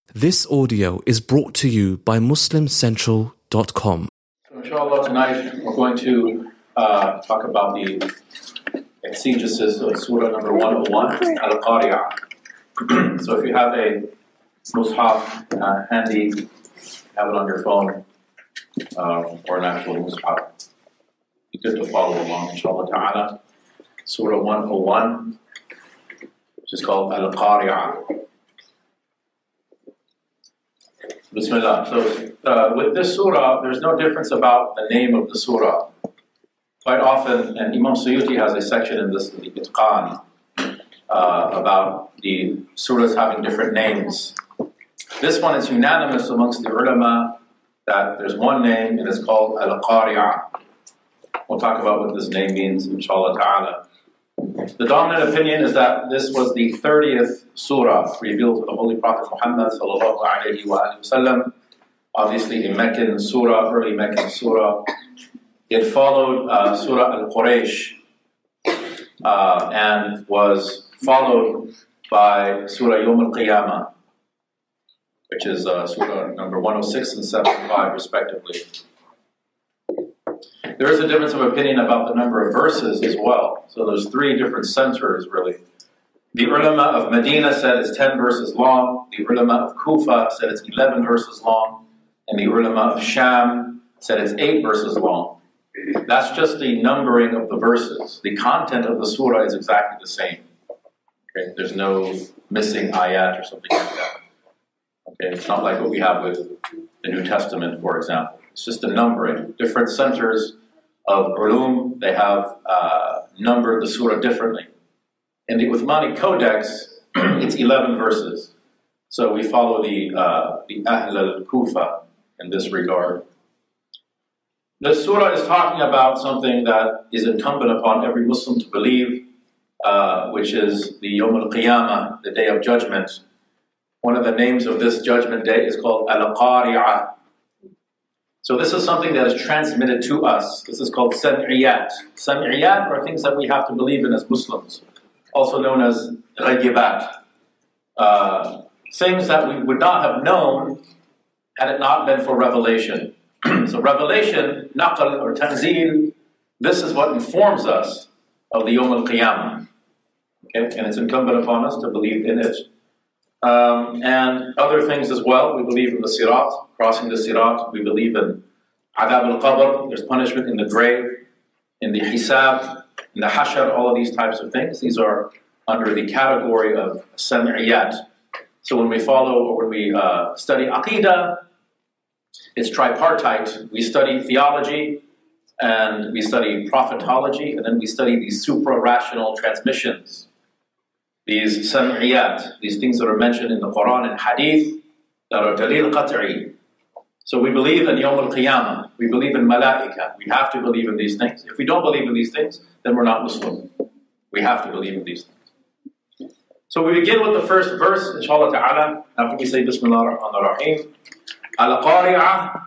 This audio is brought to you by MuslimCentral.com. So inshallah tonight we're going to talk about the exegesis of Surah number 101, Al-Qari'ah. So if you have a Mus'haf handy, have it on your phone, or an actual Mus'haf, be good to follow along, inshallah ta'ala. Surah 101, which is called Al-Qari'ah. Bismillah. So with this surah, there's no difference about the name of the surah. Quite often, and Imam Suyuti has a section in this, the Itqan, about the surahs having different names. This one is unanimous amongst the ulama that there's one name and it's called Al-Qari'ah. We'll talk about what this name means, inshallah ta'ala. The dominant opinion is that this was the 30th surah revealed to the Holy Prophet Muhammad sallallahu alayhi wa sallam. Obviously a Meccan surah, early Meccan surah. It followed Surah Al-Quraysh and was followed by Surah Yawm Al-Qiyamah, which is Surah number 106 and 75 respectively. There is a difference of opinion about the number of verses as well. So there's three different centers really. The ulama of Medina said it's 10 verses long. The ulama of Kufa said it's 11 verses long. And the ulama of Sham said it's 8 verses long. That's just the numbering of the verses. The content of the surah is exactly the same. Okay? There's no missing ayat or something like that. Okay? It's not like what we have with the New Testament, for example. It's just a numbering. Different centers of ulum, they have numbered the surah differently. In the Uthmani Codex, it's 11 verses. So we follow the Ahl al-Kufa in this regard. This surah is talking about something that is incumbent upon every Muslim to believe, which is the Yawm al-Qiyamah, the Day of Judgment. One of the names of this judgment day is called Al-Qari'ah. So this is something that is transmitted to us. This is called Sam'iyat. Sam'iyat are things that we have to believe in as Muslims, also known as Ghayyibat. Things that we would not have known had it not been for revelation. So revelation, naql or tanzeel, this is what informs us of the Yawm al-Qiyamah. Okay? And it's incumbent upon us to believe in it. And other things as well. We believe in the Sirat, crossing the Sirat. We believe in Adab al-Qabr, there's punishment in the grave, in the Hisab, in the Hashar, all of these types of things. These are under the category of Sam'iyat. So when we follow or when we study Aqidah, it's tripartite. We study theology, and we study prophetology, and then we study these supra-rational transmissions. These sam'iyat, these things that are mentioned in the Quran and Hadith, that are dalil qat'i. So we believe in Yawm al-Qiyamah, we believe in Malaika, we have to believe in these things. If we don't believe in these things, then we're not Muslim. We have to believe in these things. So we begin with the first verse, inshallah ta'ala, after we say Bismillah ar-Rahman ar-Rahim. Al-Qari'ah.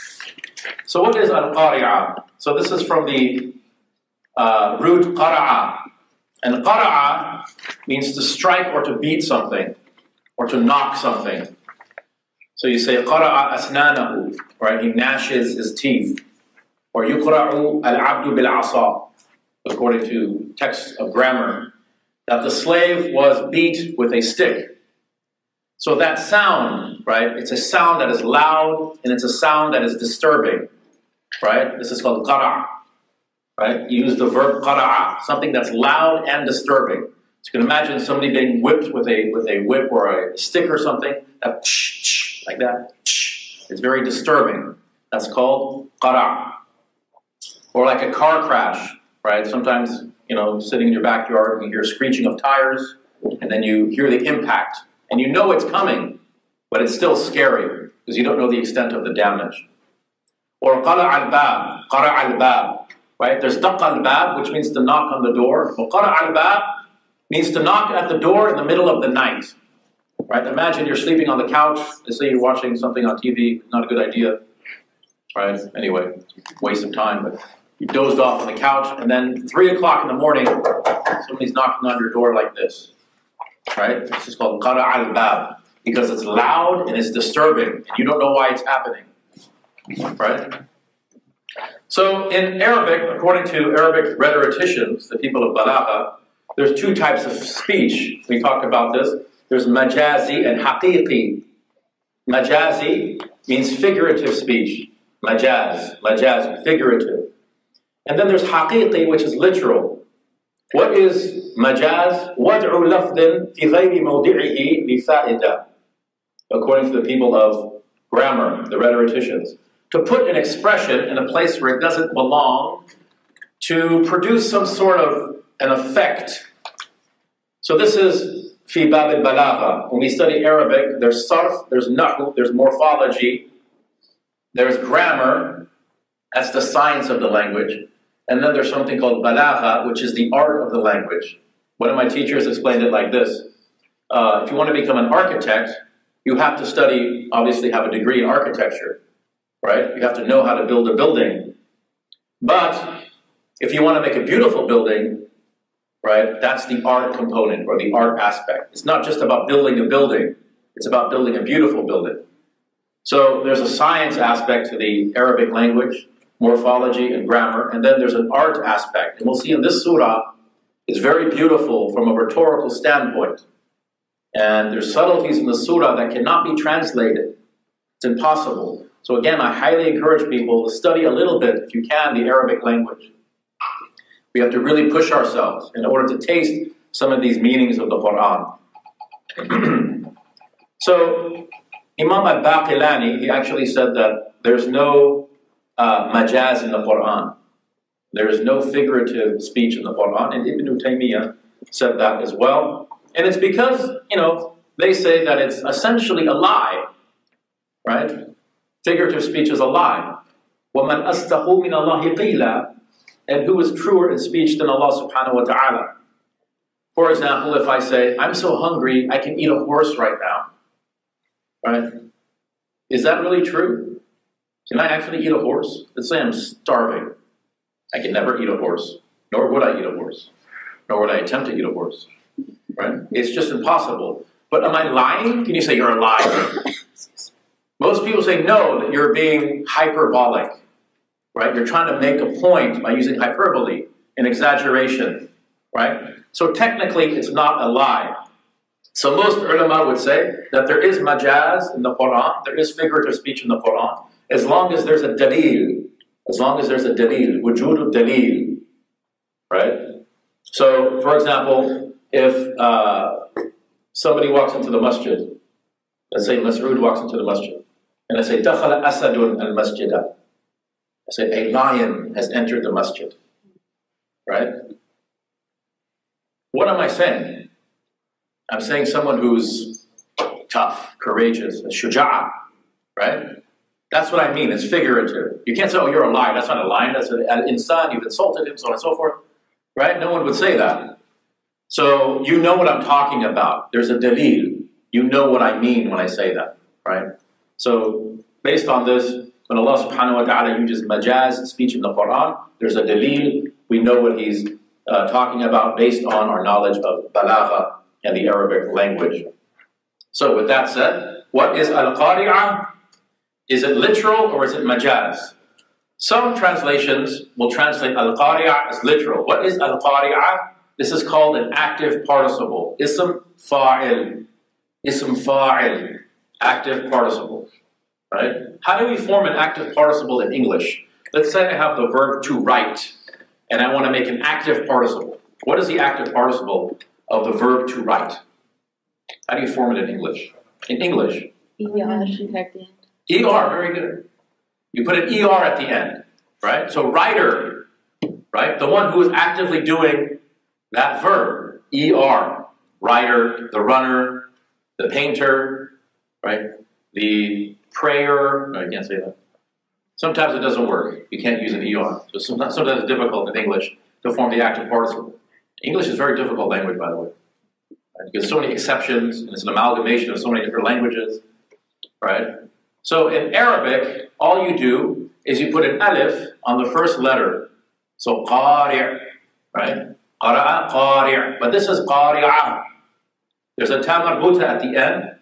So what is Al-Qari'ah? So this is from the root qara'a. And qara'a means to strike or to beat something, or to knock something. So you say qara'a asnanahu, right? He gnashes his teeth. Or yuqra'u al-abdu bil-asa, according to texts of grammar, that the slave was beat with a stick. So that sound, right? It's a sound that is loud and it's a sound that is disturbing, right? This is called qara'a. Right? You use the verb qara'a, something that's loud and disturbing. So you can imagine somebody being whipped with a whip or a stick or something, that like that. It's very disturbing. That's called qara'a. Or like a car crash, right? Sometimes, sitting in your backyard and you hear screeching of tires, and then you hear the impact, and you know it's coming, but it's still scary because you don't know the extent of the damage. Or qara'a al-bab, right? There's daq al-bab, which means to knock on the door. But qara'a al-bab means to knock at the door in the middle of the night. Right? Imagine you're sleeping on the couch. Let's say you're watching something on TV. Not a good idea. Right? Anyway, waste of time. But you dozed off on the couch, and then 3 o'clock in the morning, somebody's knocking on your door like this. Right? This is called qara'a al-bab. because it's loud and it's disturbing, and you don't know why it's happening, right? So in Arabic, according to Arabic rhetoricians, the people of Balagha, there's two types of speech. We talked about this. There's majazi and haqiqi. Majazi means figurative speech. Majaz, figurative. And then there's haqiqi, which is literal. What is majaz? وَضْعُ لَفْظٍ فِي غَيْرِ مَوْضِعِهِ لِفَائِدَةٍ. According to the people of grammar, the rhetoricians. To put an expression in a place where it doesn't belong to produce some sort of an effect. So this is fi bab al-balagha. When we study Arabic, there's sarf, there's nahu, there's morphology, there's grammar, that's the science of the language, and then there's something called balagha, which is the art of the language. One of my teachers explained it like this. If you want to become an architect, you have to study, obviously have a degree in architecture, right? You have to know how to build a building. But if you want to make a beautiful building, right, that's the art component or the art aspect. It's not just about building a building, it's about building a beautiful building. So there's a science aspect to the Arabic language, morphology and grammar, and then there's an art aspect. And we'll see in this surah, it's very beautiful from a rhetorical standpoint. And there's subtleties in the surah that cannot be translated. It's impossible. So again, I highly encourage people to study a little bit, if you can, the Arabic language. We have to really push ourselves in order to taste some of these meanings of the Quran. So, Imam al-Baqilani, he actually said that there's no majaz in the Quran. There is no figurative speech in the Quran, and Ibn Taymiyyah said that as well. And it's because, they say that it's essentially a lie, right? Figurative speech is a lie. وَمَنْ أَصْدَقُ مِنَ اللَّهِ قِيلًا. And who is truer in speech than Allah subhanahu wa ta'ala? For example, if I say, I'm so hungry, I can eat a horse right now. Right? Is that really true? Can I actually eat a horse? Let's say I'm starving. I can never eat a horse. Nor would I eat a horse. Nor would I attempt to eat a horse. Right? It's just impossible. But am I lying? Can you say you're a liar? Most people say no, that you're being hyperbolic. Right? You're trying to make a point by using hyperbole and exaggeration. Right? So technically, it's not a lie. So most ulama would say that there is majaz in the Quran, there is figurative speech in the Quran, as long as there's a dalil. As long as there's a dalil, wujudu dalil. Right? So, for example, if somebody walks into the masjid, let's say Mas'ud walks into the masjid, and I say, دَخَلَ أَسَدٌ الْمَسْجِدَ. I say, a lion has entered the masjid. Right? What am I saying? I'm saying someone who's tough, courageous, shuja'a. Right? That's what I mean. It's figurative. You can't say, oh, you're a lion. That's not a lion. That's an insan. You've insulted him, so on and so forth. Right? No one would say that. So you know what I'm talking about. There's a dalil. You know what I mean when I say that. Right? So based on this, when Allah subhanahu wa ta'ala uses majaz speech in the Quran, there's a dalil. We know what He's talking about based on our knowledge of balagha and the Arabic language. So with that said, what is al-qari'ah? Is it literal or is it majaz? Some translations will translate al-qari'ah as literal. What is al-qari'ah? This is called an active participle. Ism fa'il. Ism fa'il. Active participle. Right? How do we form an active participle in English? Let's say I have the verb to write, and I want to make an active participle. What is the active participle of the verb to write? How do you form it in English? In English. ER, very good. You put an ER at the end, right? So writer, right? The one who is actively doing that verb, ER. Writer, the runner, the painter, right? The prayer. No, you can't say that. Sometimes it doesn't work. You can't use an ER. So sometimes it's difficult in English to form the active participle. English is a very difficult language, by the way. Right? There's so many exceptions, and it's an amalgamation of so many different languages, right? So in Arabic, all you do is you put an alif on the first letter. So qari', right? Qara'a, qari'. But this is qari'ah. There's a ta marbuta at the end,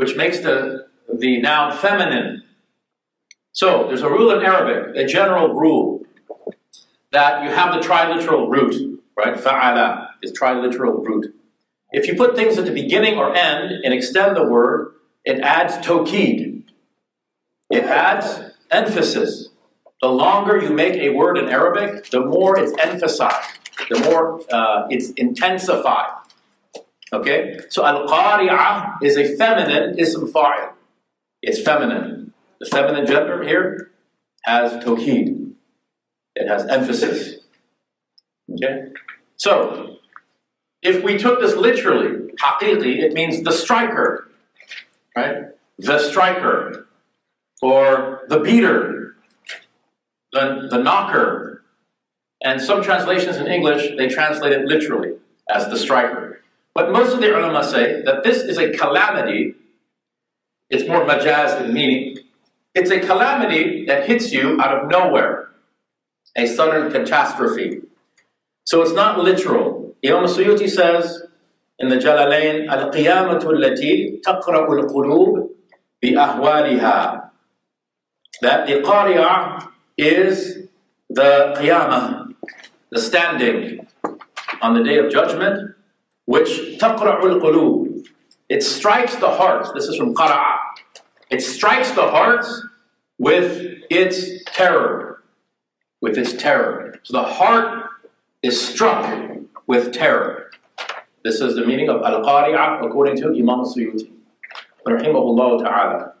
which makes the noun feminine. So there's a rule in Arabic, a general rule, that you have the triliteral root, right? Fa'ala is triliteral root. If you put things at the beginning or end and extend the word, it adds tawkid. It adds emphasis. The longer you make a word in Arabic, the more it's emphasized, the more it's intensified. Okay? So al-qari'ah is a feminine ism fa'il. It's feminine. The feminine gender here has tawkid. It has emphasis. Okay? So, if we took this literally, haqiqi, it means the striker. Right? The striker. Or the beater. The knocker. And some translations in English, they translate it literally as the striker. But most of the ulama say that this is a calamity. It's more majaz in meaning. It's a calamity that hits you out of nowhere. A sudden catastrophe. So it's not literal. Imam Suyuti says in the Jalalain, Al-Qiyamatu allati taqra'u al-qulub bi-ahwaliha. That the qari'ah is the qiyamah, the standing on the day of judgment, which taqra'u al-qulub. It strikes the hearts. This is from qara'a. It strikes the hearts with its terror. With its terror. So the heart is struck with terror. This is the meaning of al-qari'ah according to Imam Suyuti, rahimahullah ta'ala.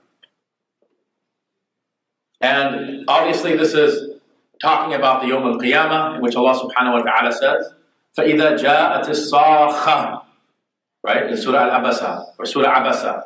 And obviously this is talking about the Yawm al-Qiyamah, in which Allah subhanahu wa ta'ala says, فَإِذَا جَاءَتِ الصَّاخَةِ, right, in Surah Al-Abasa, or Surah Abasa,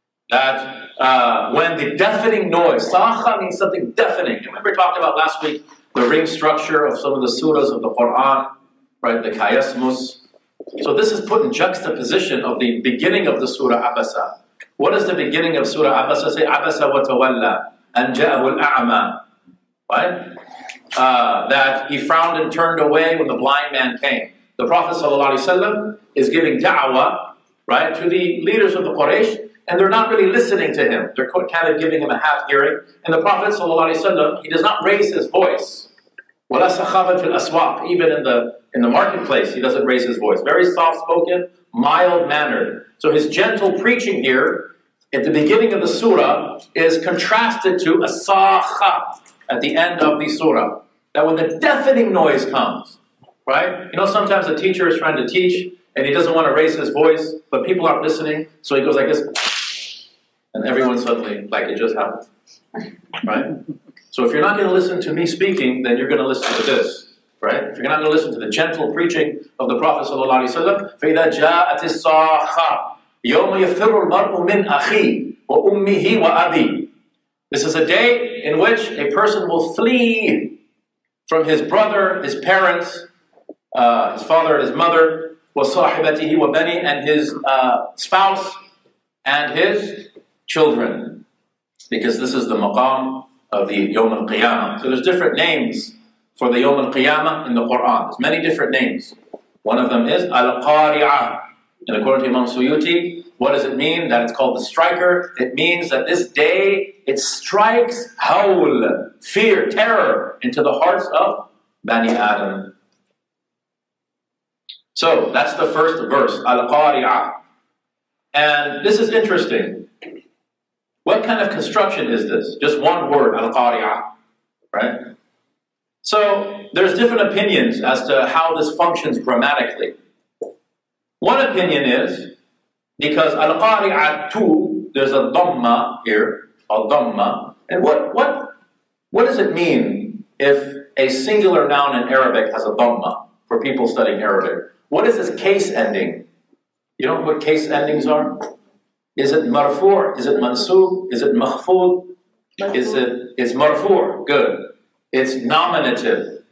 that when the deafening noise, sakha means something deafening. Remember we talked about last week the ring structure of some of the surahs of the Quran, right, the Kayasmus. So this is put in juxtaposition of the beginning of the Surah Abasa. What does the beginning of Surah Abasa say? Abasa wa tawalla. And ja'ahu al-a'ma, right? That he frowned and turned away when the blind man came. The Prophet ﷺ is giving da'wah, right, to the leaders of the Quraysh, and they're not really listening to him. They're kind of giving him a half hearing. And the Prophet ﷺ, he does not raise his voice. وَلَا سَخَابًا فِي الْأَسْوَاقِ. Even in the marketplace, he doesn't raise his voice. Very soft-spoken, mild-mannered. So his gentle preaching here at the beginning of the surah is contrasted to a sakha at the end of the surah. That when the deafening noise comes, right? You know, sometimes a teacher is trying to teach and he doesn't want to raise his voice, but people aren't listening, so he goes like this, and everyone suddenly, like it just happened, right? So if you're not going to listen to me speaking, then you're going to listen to this, right? If you're not going to listen to the gentle preaching of the Prophet ﷺ, فَإِذَا جَاءَتِ الصَّاخَةِ يَوْمَ يَفِرُّ الْمَرْءُ مِنْ أَخِيهِ وَأُمِّهِ وَأَبِيهِ. This is a day in which a person will flee from his brother, his parents, his father and his mother, وَصَاحِبَتِهِ وَبَنِي, and his spouse and his children. Because this is the maqam of the Yawm al-Qiyamah. So there's different names for the Yawm al-Qiyamah in the Quran. There's many different names. One of them is al-Qari'ah. And according to Imam Suyuti, what does it mean that it's called the striker? It means that this day, it strikes hawl, fear, terror, into the hearts of Bani Adam. So, that's the first verse, Al-Qari'ah. And this is interesting. What kind of construction is this? Just one word, Al-Qari'ah, right? So, there's different opinions as to how this functions grammatically. One opinion is, because al-qari'atu, there's a dhamma here, al-dhamma, and what does it mean if a singular noun in Arabic has a dhamma, for people studying Arabic? What is this case ending? You know what case endings are? Is it marfu'? Is it mansub? Is it makhfud? It's marfu', good. It's nominative,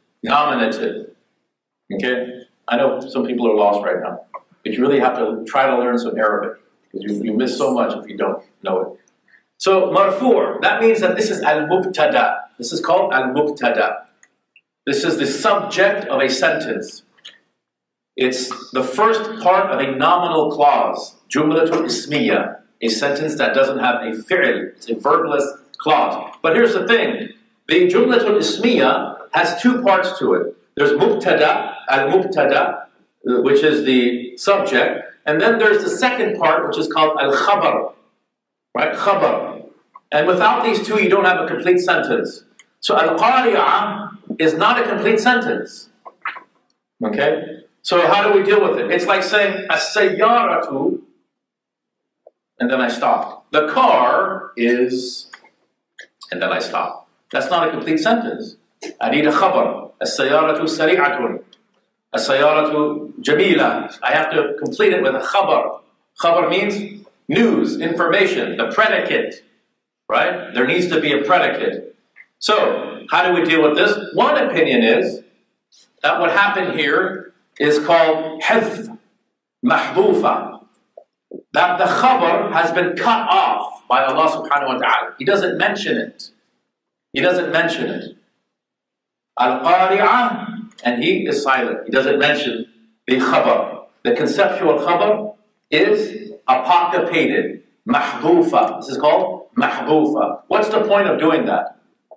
okay? I know some people are lost right now. But you really have to try to learn some Arabic, because you miss so much if you don't know it. So, marfu', that means that this is al-mubtada. This is called al-mubtada. This is the subject of a sentence. It's the first part of a nominal clause, jumlatul ismiyya. a sentence that doesn't have a fi'l. It's a verbless clause. But here's the thing. The Jumlatul Ismiya has two parts to it. There's mubtada, al-mubtada, which is the subject. And then there's the second part, which is called al-khabar. Right? Khabar. And without these two, you don't have a complete sentence. So al-qari'ah is not a complete sentence. Okay? So how do we deal with it? It's like saying as-sayyaratu, and then I stop. The car is, and then I stop. That's not a complete sentence. I need a khabar. As-sayyaratu sari'atun. As-sayyaratu jamila. I have to complete it with a khabar. Khabar means news, information, the predicate. Right? There needs to be a predicate. So, how do we deal with this? One opinion is that what happened here is called hadf, mahdufa. That the khabar has been cut off by Allah subhanahu wa ta'ala. He doesn't mention it. He doesn't mention it. Al-qari'ah, and he is silent. He doesn't mention the khabar. The conceptual khabar is apocryphated, mahdufa. This is called mahdufa. What's the point of doing that?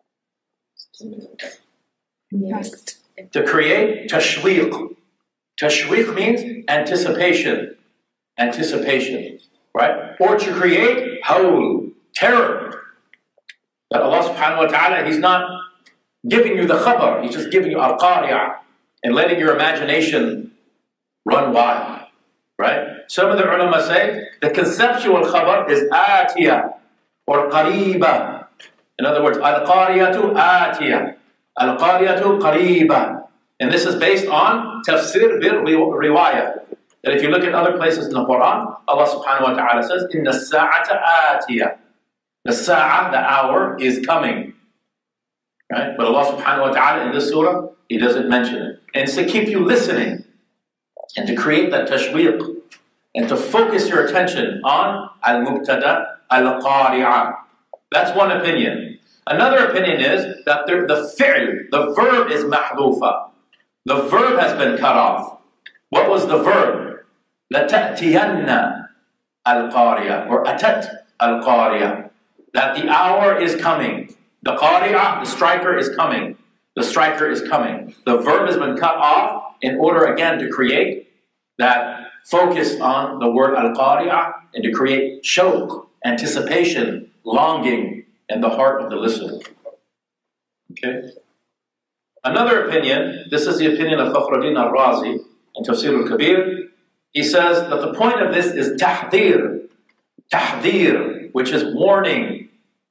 Yes. To create tashwiq. Tashwiq means anticipation. Anticipation. Right? Or to create hawl, terror. That Allah subhanahu wa ta'ala, He's not giving you the khabar, He's just giving you al-qari'ah and letting your imagination run wild. Right? Some of the ulama say the conceptual khabar is atiyah or qariba. In other words, al-qariyatu atiyah. Al-qariyatu qariba. And this is based on tafsir bil-riwayah. That if you look at other places in the Quran, Allah subhanahu wa ta'ala says, Inna as-sa'ata atiyah. The sa'a, the hour, is coming. Right? But Allah subhanahu wa ta'ala in this surah, He doesn't mention it. And it's to keep you listening and to create that tashwiq and to focus your attention on al-mubtada, al-qari'ah. That's one opinion. Another opinion is that the fi'l, the verb is mahdufa. The verb has been cut off. What was the verb? لَتَأْتِيَنَّ al-qari'ah, or atat al-qari'ah. That the hour is coming. The qari'ah, the striker, is coming. The striker is coming. The verb has been cut off in order again to create that focus on the word al-qari'ah and to create shawq, anticipation, longing in the heart of the listener. Okay? Another opinion, this is the opinion of Fakhruddin al-Razi in Tafsir al-Kabir. He says that the point of this is tahdir. Tahdir, which is warning.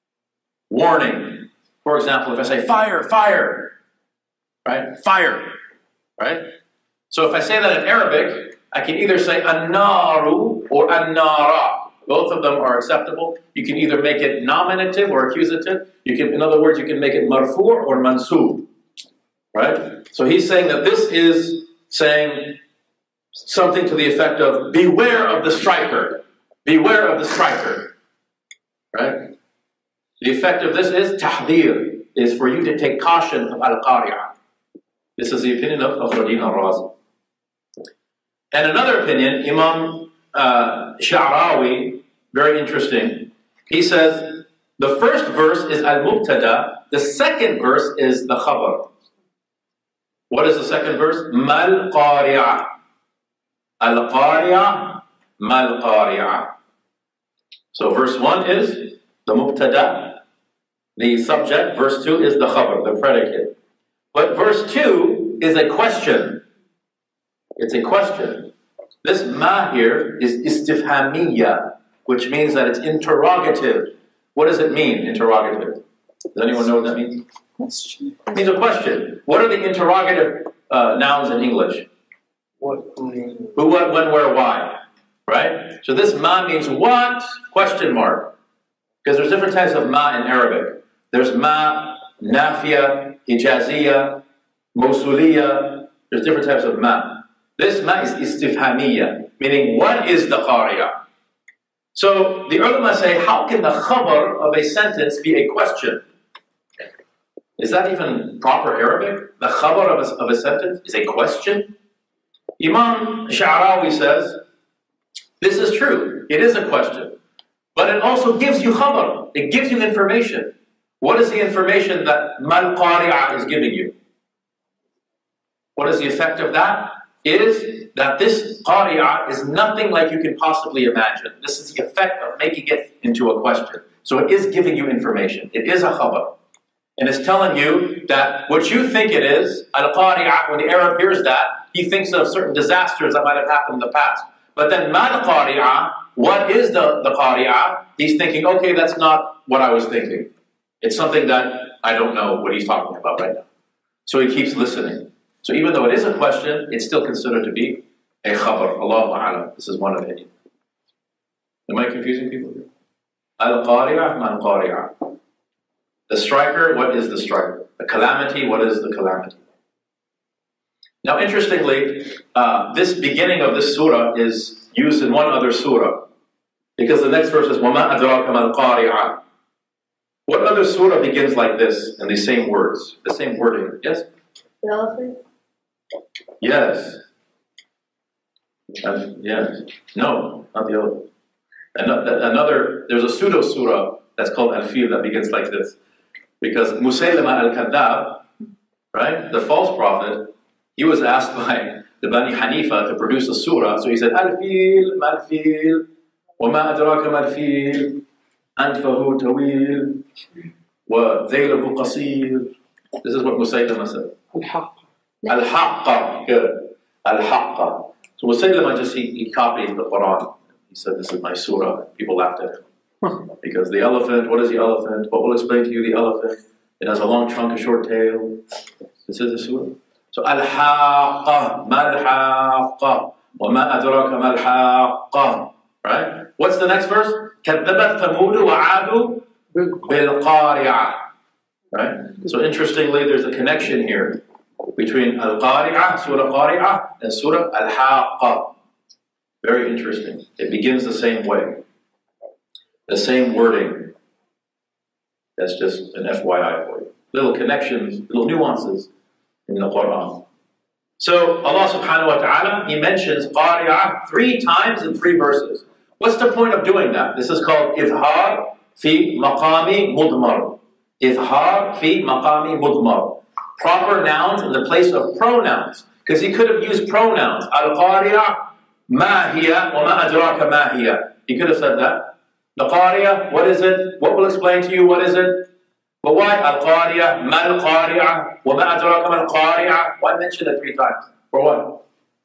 Warning. For example, if I say fire, fire, right? Fire, right? So if I say that in Arabic, I can either say an-naru or an-nara. Both of them are acceptable. You can either make it nominative or accusative. You can, in other words, you can make it marfu' or mansub. Right? So he's saying that this is saying something to the effect of beware of the striker. Beware of the striker. Right? The effect of this is tahdir, is for you to take caution of al-qari'ah. This is the opinion of Fakhruddin al-Razi. And another opinion, Imam Sha'rawi, very interesting. He says the first verse is al-mubtada, the second verse is the khabar. What is the second verse? Mal qari'ah. Al-qari'ah, mal qari'ah. So verse 1 is the mubtada, the subject. Verse 2 is the khabar, the predicate. But verse 2 is a question. It's a question. This ma here is istifhamiyya, which means that it's interrogative. What does it mean, interrogative? Does anyone know what that means? Question. It means a question. What are the interrogative nouns in English? What? Who, what, when, where, why? Right? So this ma means what? Question mark. Because there's different types of ma in Arabic. There's ma, nafiya, hijaziyya, mawsuliyya. There's different types of ma. This ma is istifhamiyya, meaning what is the qari'ah? So the ulama say, how can the khabar of a sentence be a question? Is that even proper Arabic? The khabar of a sentence is a question? Imam Sha'rawi says, this is true. It is a question. But it also gives you khabar. It gives you information. What is the information that mal qari'ah is giving you? What is the effect of that? Is that this qari'ah is nothing like you can possibly imagine. This is the effect of making it into a question. So it is giving you information. It is a khabar. And it's telling you that what you think it is, al-qari'ah, when the Arab hears that, he thinks of certain disasters that might have happened in the past. But then mal qari'ah, what is the qari'ah? He's thinking, okay, that's not what I was thinking. It's something that I don't know what he's talking about right now. So he keeps listening. So even though it is a question, it's still considered to be a khabar. Allahu a'lam. This is one opinion. Am I confusing people here? Al-qari'ah, mal-qari'ah. The striker, what is the striker? The calamity, what is the calamity? Now interestingly, this beginning of this surah is used in one other surah. Because the next verse is وَمَا أَدْرَاكَ مَا الْقَارِعَةُ. What other surah begins like this, in these same words, the same wording? Yes? The elephant? Yes. Yes. No, not the elephant. Another, there's a pseudo-surah that's called Al-Fil that begins like this. Because Musaylama al-Kadhab, right, the false prophet, he was asked by the Bani Hanifa to produce a surah, so he said, Al-Fil, Mal-Fil, وَمَا أَدْرَاكَ مَا-الْفِيلُ أَنْفَهُ تَوِيلٌ وَذَيْلُهُ قَصِيرٌ. This is what Musaylama said. Al-Haqq. Al-Haqqa. Good. Al-Haqqa. So Musaylama just, he copied the Quran. He said, this is my surah. People laughed at him. Because the elephant, what is the elephant? What will explain to you the elephant? It has a long trunk, a short tail. This is the surah. So Al-Haqqa, Mal-Haqqa, وَمَا أَدْرَاكَ مَا-الْحَقَّةُ. Right? What's the next verse? كَذَّبَتْ ثَمُودُ وَعَادُ بِالْقَارِعَةِ. Right? So interestingly, there's a connection here between Al-Qari'ah, Surah Qari'ah, and Surah Al-Haqqa. Very interesting. It begins the same way. The same wording. That's just an FYI for you. Little connections, little nuances in the Quran. So Allah subhanahu wa ta'ala, He mentions Qari'ah 3 times in 3 verses. What's the point of doing that? This is called Izhar fi maqami mudmar. Izhar fi maqami mudmar. Proper nouns in the place of pronouns. Because He could have used pronouns. Al-Qari'ah, ma hiya, wa ma adraka ma hiya. He could have said that. The Qari'ah, what is it? What will explain to you what is it? But why Al-Qari'ah, Mal-Qari'ah, wa ma adraka mal-Qari'ah? Why mention it 3 times? For what?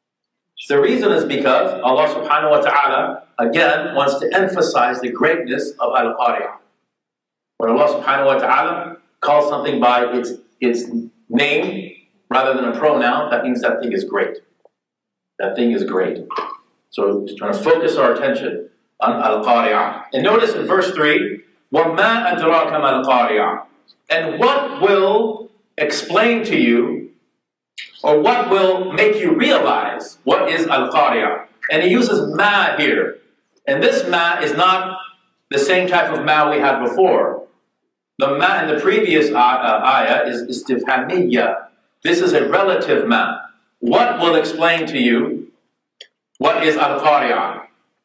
The reason is because Allah subhanahu wa ta'ala, again, wants to emphasize the greatness of Al-Qari'ah. When Allah subhanahu wa ta'ala calls something by its name, rather than a pronoun, that means that thing is great. That thing is great. So he's trying to focus our attention on Al-Qari'ah. And notice in verse 3, وَمَا أَدْرَاكَ مَا الْقَارِعَةُ. And what will explain to you, or what will make you realize what is Al-Qari'ah? And he uses ma here. And this ma is not the same type of ma we had before. The ma in the previous ayah is istifhamiyya. This is a relative ma. What will explain to you what is Al-Qari'ah?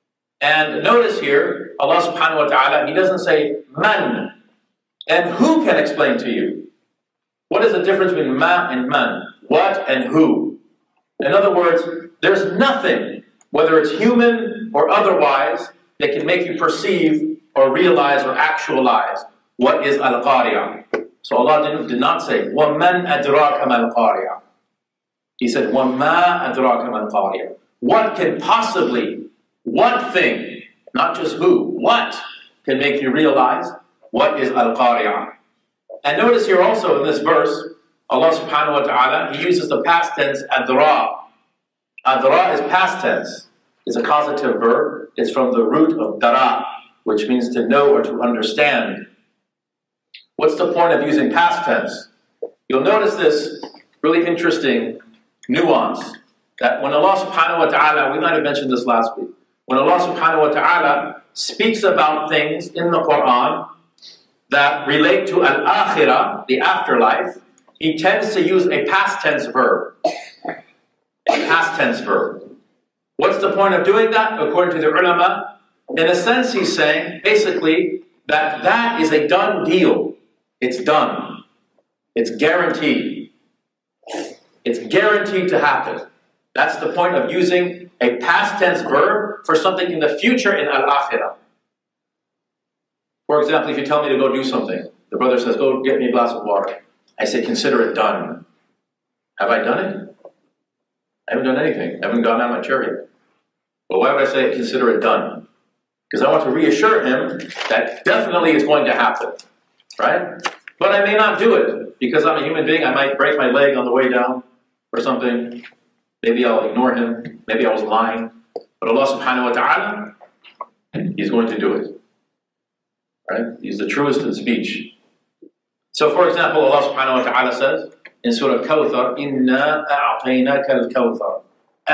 And notice here, Allah subhanahu wa ta'ala, He doesn't say man. And who can explain to you? What is the difference between ma and man? What and who? In other words, there's nothing, whether it's human or otherwise, that can make you perceive or realize or actualize what is Al-Qari'ah. So Allah did not say, وَمَنْ أَدْرَاكَ مَا الْقَارِعَةُ. He said, وَمَا أَدْرَاكَ مَا الْقَارِعَةُ. What can possibly, what thing, not just who, what can make you realize what is Al-Qari'ah? And notice here also in this verse, Allah subhanahu wa ta'ala, He uses the past tense adra. Adra is past tense. It's a causative verb. It's from the root of dara, which means to know or to understand. What's the point of using past tense? You'll notice this really interesting nuance, that when Allah subhanahu wa ta'ala, we might have mentioned this last week, when Allah subhanahu wa ta'ala speaks about things in the Quran that relate to al-akhirah, the afterlife, He tends to use a past tense verb. A past tense verb. What's the point of doing that? According to the ulama, In a sense, he's saying, basically, that is a done deal. It's done. It's guaranteed. It's guaranteed to happen. That's the point of using a past tense verb for something in the future in al-akhirah. For example, if you tell me to go do something, the brother says, go get me a glass of water. I say, consider it done. Have I done it? I haven't done anything. I haven't gone out my chariot. But why would I say consider it done? Because I want to reassure him that definitely it's going to happen. Right? But I may not do it because I'm a human being. I might break my leg on the way down or something. Maybe I'll ignore him. Maybe I was lying. But Allah subhanahu wa ta'ala, He's going to do it. Right? He's the truest in speech. So for example, Allah subhanahu wa ta'ala says in Surah Kawthar, Inna a'ataynaka al-kawthar.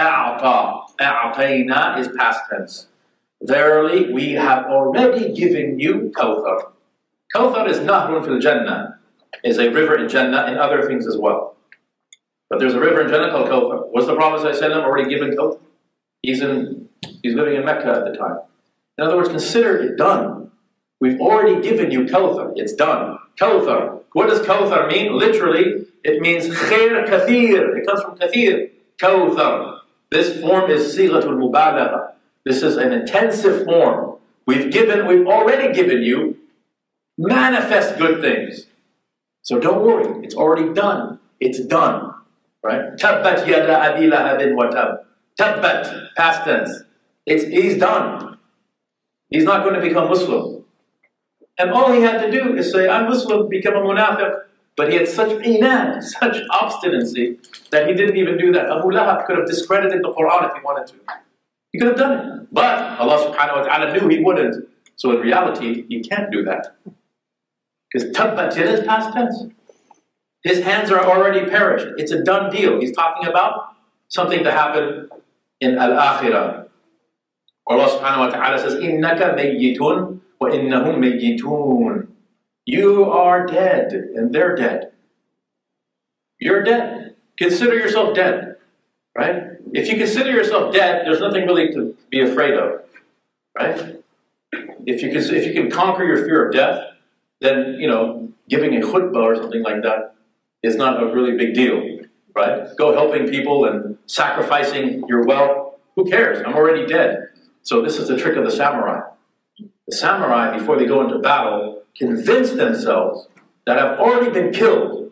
A'atayna is past tense. Verily, we have already given you Kawthar. Kawthar is Nahrun fil Jannah, is a river in Jannah and other things as well. But there's a river in Jannah called Kawthar. Was the Prophet ﷺ already given Kawthar? He's living in Mecca at the time. In other words, consider it done. We've already given you Kawthar. It's done. Kawthar. What does Kawthar mean? Literally, it means khair kathir. It comes from kathir. Kawthar. This form is sighatul mubalagha. This is an intensive form. We've already given you manifest good things. So don't worry. It's already done. It's done. Right? Tabbat yada abi lahabin wa tab. Tabbat, past tense. He's done. He's not going to become Muslim. And all he had to do is say, I'm Muslim, become a munafiq. But he had such inad, such obstinacy, that he didn't even do that. Abu Lahab could have discredited the Quran if he wanted to. He could have done it. But Allah subhanahu wa ta'ala knew he wouldn't. So in reality, you can't do that. Because tabbat yada is past tense. His hands are already perished. It's a done deal. He's talking about something to happen in al-akhirah. Allah subhanahu wa ta'ala says, Innaka mayyitun wa innahum mayyitun. You are dead, and they're dead. You're dead. Consider yourself dead. Right? If you consider yourself dead, there's nothing really to be afraid of. Right? If you can conquer your fear of death, then, giving a khutbah or something like that is not a really big deal. Right? Go helping people and sacrificing your wealth. Who cares? I'm already dead. So this is the trick of the samurai. The samurai, before they go into battle, convince themselves that I've already been killed.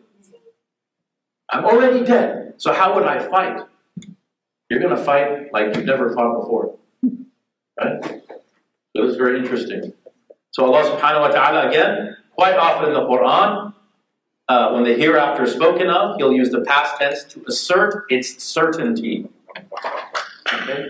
I'm already dead. So how would I fight? You're going to fight like you've never fought before. Right? So this is very interesting. So Allah subhanahu wa ta'ala, again, quite often in the Quran, when the hereafter is spoken of, He'll use the past tense to assert its certainty. Okay?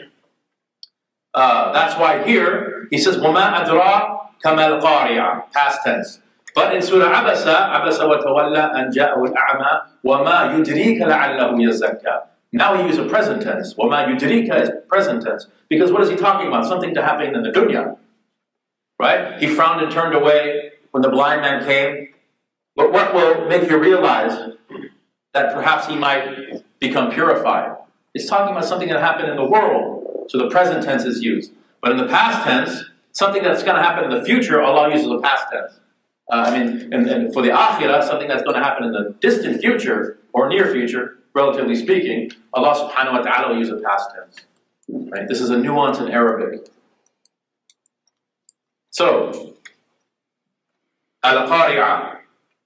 That's why here, He says, وَمَا أَدْرَى كَمَا الْقَارِعَةِ, past tense. But in Surah عَبَسَ وَتَوَلَّى أَنْ جَاءَهُ الْأَعْمَى وَمَا يُدْرِيكَ لَعَلَّهُ يَزَّكَّى. Now he uses a present tense. وَمَا يُدْرِيكَ is present tense. Because what is he talking about? Something to happen in the dunya. Right? He frowned and turned away when the blind man came. But what will make you realize that perhaps he might become purified? It's talking about something that happened in the world. So the present tense is used. But in the past tense, something that's going to happen in the future, Allah uses the past tense. And for the akhirah, something that's going to happen in the distant future, or near future, relatively speaking, Allah subhanahu wa ta'ala will use a past tense. Right? This is a nuance in Arabic. So, al-qari'ah.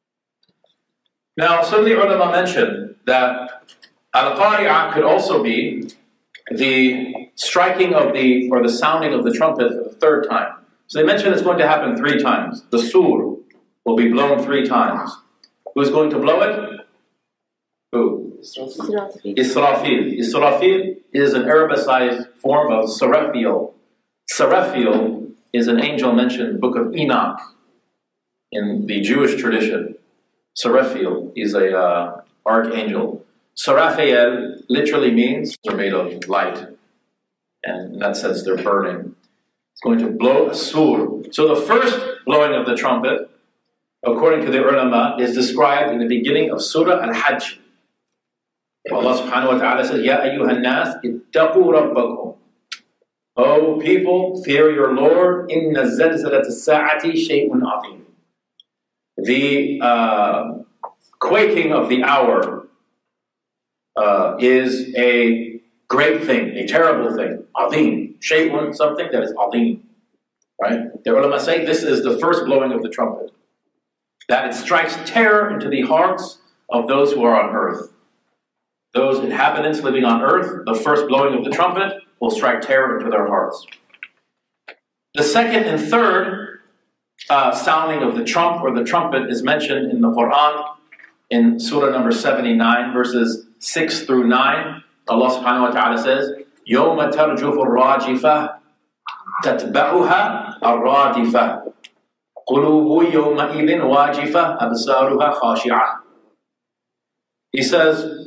Now, some of the ulama mentioned that al-qari'ah could also be the striking of or the sounding of the trumpet for the third time. So they mentioned it's going to happen 3 times. The sur will be blown 3 times. Who's going to blow it? Who? Israfil. Israfil is an Arabicized form of Seraphil. Seraphil is an angel mentioned in the book of Enoch in the Jewish tradition. Seraphil is a archangel. Seraphael literally means they're made of light. And in that sense, they're burning. It's going to blow a sur. So the first blowing of the trumpet, according to the ulama, is described in the beginning of Surah Al-Hajj. Allah subhanahu wa ta'ala says, Ya ayyuhan nas, ittaqu rabbakum. O people, fear your Lord. إِنَّ زَلْزَلَةَ السَّاعَةِ شَيْءٌ عَظِيمٌ. The quaking of the hour is a great thing, a terrible thing. Azim. Shay'un, something that is azim. Right? The ulama say this is the first blowing of the trumpet. That it strikes terror into the hearts of those who are on earth. Those inhabitants living on earth, the first blowing of the trumpet will strike terror into their hearts. The second and third sounding of the trump or the trumpet is mentioned in the Quran in Surah number 79, verses 6 through 9. Allah subhanahu wa ta'ala says, يَوْمَ تَرْجُفُ الرَّاجِفَةِ تَتْبَعُهَا الرَّادِفَةِ قُلُوبُ يَوْمَئِذٍ وَاجِفَةِ أَبْصَارُهَا خَاشِعَةٌ. He says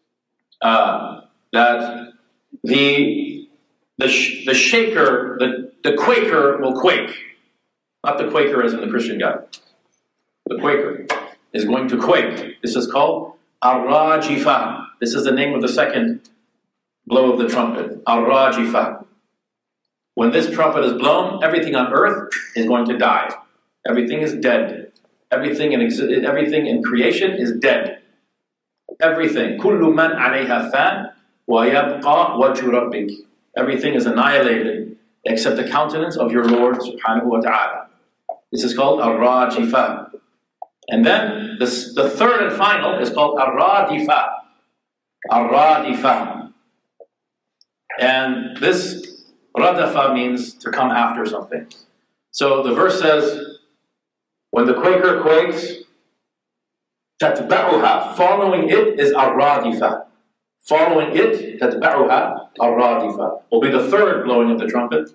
that the shaker, the Quaker will quake. Not the Quaker as in the Christian guy. The Quaker is going to quake. This is called Ar-Rajifah. This is the name of the second blow of the trumpet. Ar-Rajifah. When this trumpet is blown, everything on earth is going to die. Everything is dead. Everything in creation is dead. Everything. كُلُّ مَنْ عَلَيْهَا فَانٍ وَيَبْقَى وَجْهُ رَبِّكَ. Everything is annihilated except the countenance of your Lord subhanahu wa ta'ala. This is called Ar-Rajifah. And then the third and final is called Ar-Radifah. Ar-Radifah. And this Radafa means to come after something. So the verse says, when the Quaker quakes, تَتْبَعُهَا, following it is Ar-Radifah. Following it, تَتْبَعُهَا Ar-Radifah, will be the third blowing of the trumpet.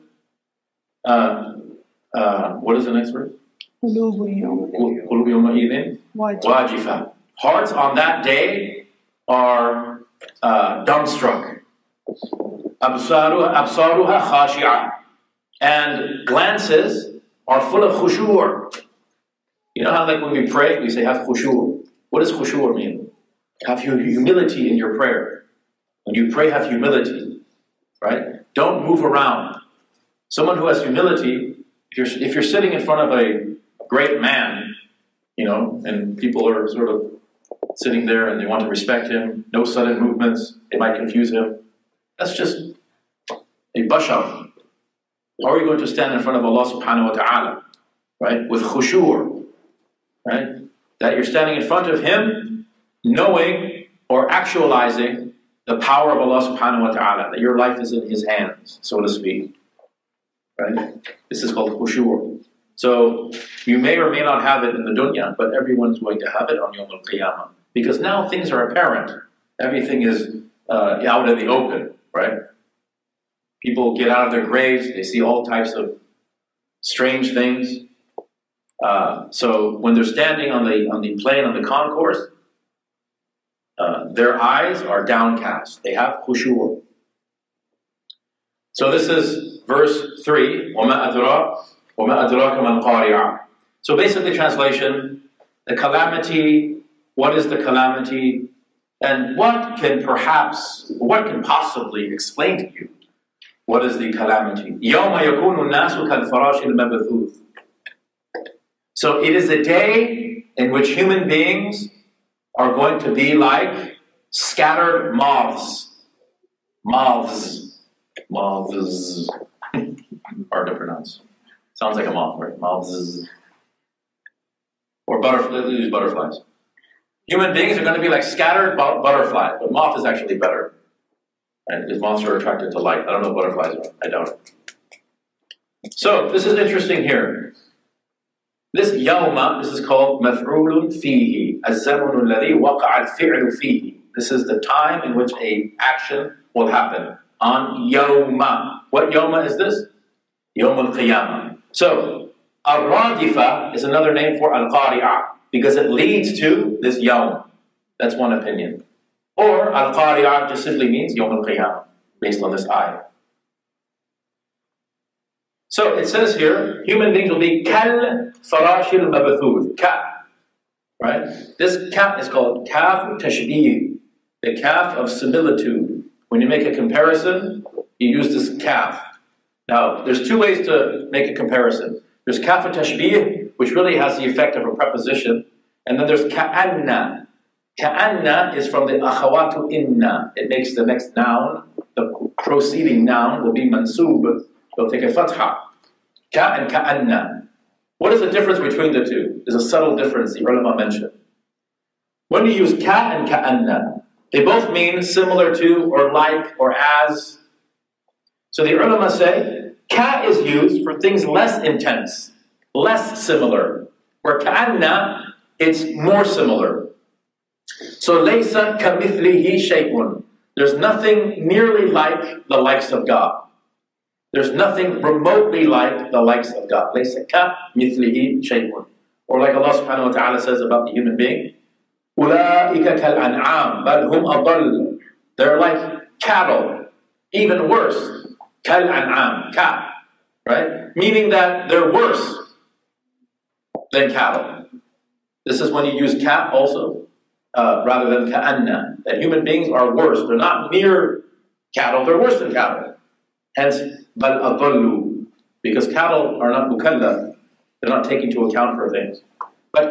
What is the next word? قُلُوبُ يَوْمَئِذٍ وَاجِفَةٌ. Hearts on that day are dumbstruck. أَبْصَارُهَا خَاشِعَةٌ. And glances are full of khushu'. You know how like when we pray, we say have khushu'. What does khushu' mean? Have humility in your prayer. When you pray, have humility. Right? Don't move around. Someone who has humility, if you're sitting in front of a great man, you know, and people are sort of sitting there and they want to respect him, no sudden movements, they might confuse him. That's just a bashar. How are you going to stand in front of Allah subhanahu wa ta'ala? Right? With khushu'. Right? That you're standing in front of Him, knowing or actualizing the power of Allah subhanahu wa ta'ala, that your life is in His hands, so to speak. Right? This is called khushu'. So you may or may not have it in the dunya, but everyone's going to have it on Yawm al-Qiyamah. Because now things are apparent. Everything is out in the open, right? People get out of their graves, they see all types of strange things. So when they're standing on the plane, on the concourse, their eyes are downcast. They have khushu'. So this is verse 3. وَمَا أَدْرَاكَ مَا الْقَارِعَةُ. So basically translation, the calamity, what is the calamity? And what can possibly explain to you what is the calamity? يَوْمَ يَكُونُ النَّاسُ كَالْفَرَاشِ الْمَبْثُوثِ. So it is a day in which human beings are going to be like scattered moths. Moths. Hard to pronounce. Sounds like a moth, right? Moths. Or butterflies. Human beings are going to be like scattered butterflies, but moth is actually better. Right? Because moths are attracted to light. I don't know what butterflies are. I doubt it. So this is interesting here. This yawma, this is called maf'ulun fihi. Az-zamanu alladhi waqa'a al-fi'lu fihi. This is the time in which a action will happen. On yawma. What yawma is this? Yawm al-qiyamah. So, ar-radifa is another name for al-qari'ah, because it leads to this yawm. That's one opinion. Or al-qari'ah just simply means yawm al-qiyamah, based on this ayah. So it says here, human beings will be kal farashil mabthuth. Ka. Right? This kaf is called kaf tashbih, the kaf of similitude. When you make a comparison, you use this kaf. Now, there's two ways to make a comparison. There's kaf tashbih, which really has the effect of a preposition, and then there's ka'anna. Ka'anna is from the akhawatu inna. It makes the next noun, the proceeding noun, will be mansub. It'll take a fatha. Ka and ka'anna. What is the difference between the two? There's a subtle difference the ulama mentioned. When you use ka and ka'anna, they both mean similar to, or like, or as. So the ulama say, ka is used for things less intense, less similar. Where ka'anna, it's more similar. So laysa kamithlihi shay'un. There's nothing nearly like the likes of God. There's nothing remotely like the likes of God. Laysa kamithlihi shay'un. Or like Allah subhanahu wa ta'ala says about the human being, أُولَٰئِكَ كَالْأَنْعَامِ بَلْ هُمْ أَضَلُّ. They're like cattle, even worse. كَالْأَنْعَامِ, cat, right? Meaning that they're worse than cattle. This is when you use cat also, rather than ka'anna. That human beings are worse. They're not mere cattle, they're worse than cattle. Hence, بَلْ أَضَلُّ. Because cattle are not mukallaf. They're not taking into account for things. But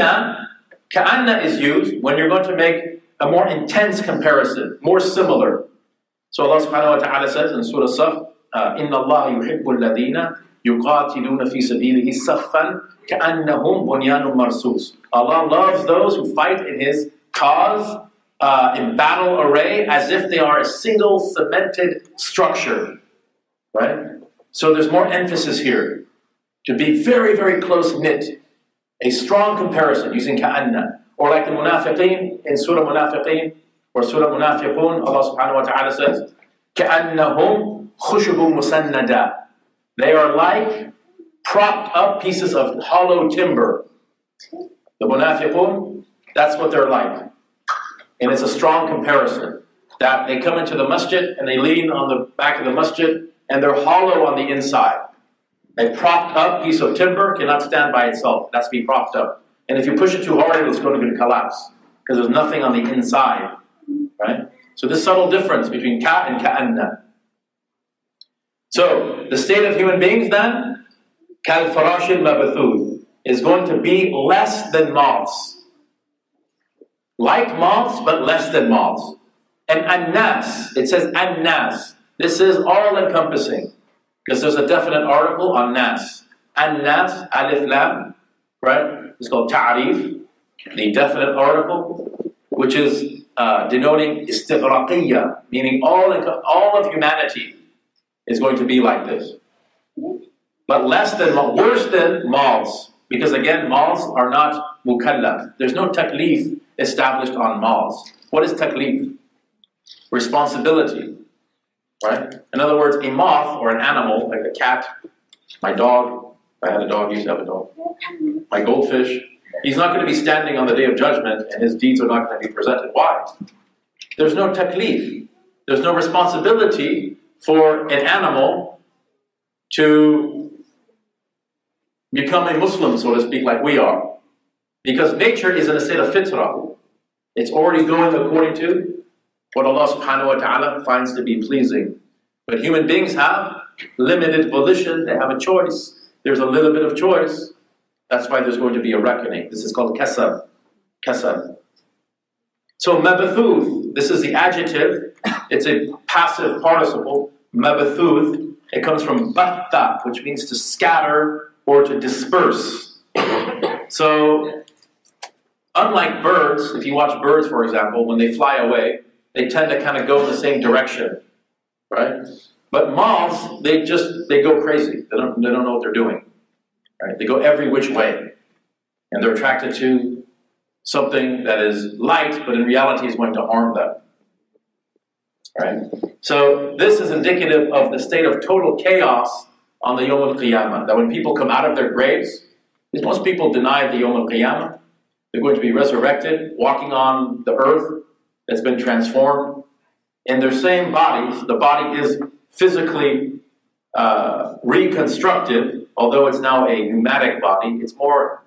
ka'anna is used when you're going to make a more intense comparison, more similar. So Allah subhanahu wa ta'ala says in Surah Saf, إِنَّ اللَّهَ يُحِبُّ الَّذِينَ يُقَاتِلُونَ فِي سَبِيلِهِ صَفًّا كَأَنَّهُمْ بُنْيَانٌ مَرْصُوصٌ. Allah loves those who fight in His cause in battle array as if they are a single cemented structure. Right? So there's more emphasis here to be very, very close-knit. A strong comparison using ka'anna. Or like the munafiqeen in Surah Munafiqeen or Surah Munafiqun, Allah subhanahu wa ta'ala says, كَأَنَّهُمْ خُشُبٌ مُسَنَّدًا. They are like propped up pieces of hollow timber. The munafiqun, that's what they're like. And it's a strong comparison. That they come into the masjid and they lean on the back of the masjid and they're hollow on the inside. A propped up piece of timber cannot stand by itself. It has to be propped up. And if you push it too hard, it's going to collapse. Because there's nothing on the inside. Right? So this subtle difference between ka and ka'anna. So, the state of human beings then, kal farashil mabathuth, is going to be less than moths. Like moths, but less than moths. And annas, it says annas. This is all-encompassing. Because there's a definite article on nas. An-nas, alif lam, right? It's called ta'rif, the definite article, which is denoting istighraqiyya, meaning all of humanity is going to be like this. But worse than moths. Because again, moths are not mukallaf. There's no taklif established on moths. What is taklif? Responsibility. Right? In other words, a moth or an animal, like a cat, my dog, if I had a dog, I used to have a dog, my goldfish, he's not going to be standing on the Day of Judgment and his deeds are not going to be presented. Why? There's no taklif. There's no responsibility for an animal to become a Muslim, so to speak, like we are. Because nature is in a state of fitrah. It's already going according to what Allah subhanahu wa ta'ala finds to be pleasing. But human beings have limited volition, they have a choice. There's a little bit of choice. That's why there's going to be a reckoning. This is called kasab. Kasab. So mabathuth, this is the adjective. It's a passive participle. Mabathuth. It comes from batha, which means to scatter or to disperse. So, unlike birds, if you watch birds, for example, when they fly away, they tend to kind of go in the same direction, right? But moths, they go crazy. They don't know what they're doing, right? They go every which way, and they're attracted to something that is light, but in reality is going to harm them, right? So this is indicative of the state of total chaos on the Yawm al-Qiyamah. That when people come out of their graves, because most people deny the Yawm al-Qiyamah, they're going to be resurrected, walking on the earth that's been transformed. In their same bodies, the body is physically reconstructed, although it's now a pneumatic body. It's more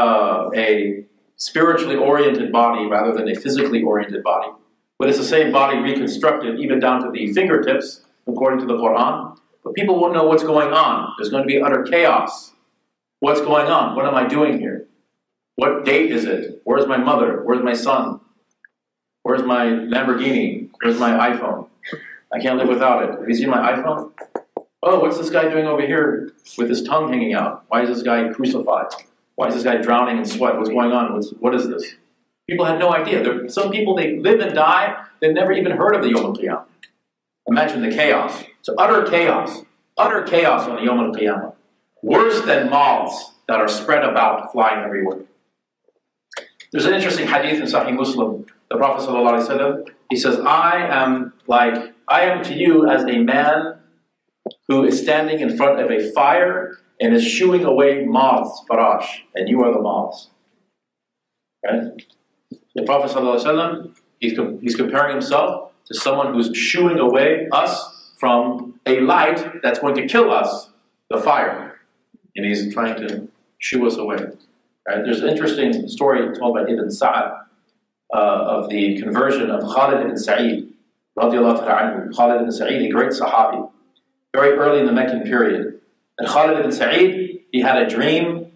a spiritually oriented body rather than a physically oriented body. But it's the same body reconstructed, even down to the fingertips, according to the Quran. But people won't know what's going on. There's going to be utter chaos. What's going on? What am I doing here? What date is it? Where's my mother? Where's my son? Where's my Lamborghini? Where's my iPhone? I can't live without it. Have you seen my iPhone? Oh, what's this guy doing over here with his tongue hanging out? Why is this guy crucified? Why is this guy drowning in sweat? What's going on? What is this? People had no idea. Some people, they live and die, they've never even heard of the Yom Al-Qiyamah. Imagine the chaos. So utter chaos on the Yom Al-Qiyamah. Worse than moths that are spread about, flying everywhere. There's an interesting hadith in Sahih Muslim. The Prophet ﷺ, he says, I am to you as a man who is standing in front of a fire and is shooing away moths, farash, and you are the moths. Right? The Prophet ﷺ, he's comparing himself to someone who's shooing away us from a light that's going to kill us, the fire. And he's trying to shoo us away. Right? There's an interesting story told by Ibn Sa'ad of the conversion of Khalid ibn Sa'id, radiallahu ta'ala anhu. Khalid ibn Sa'id, a great Sahabi, very early in the Meccan period. And Khalid ibn Sa'id, he had a dream,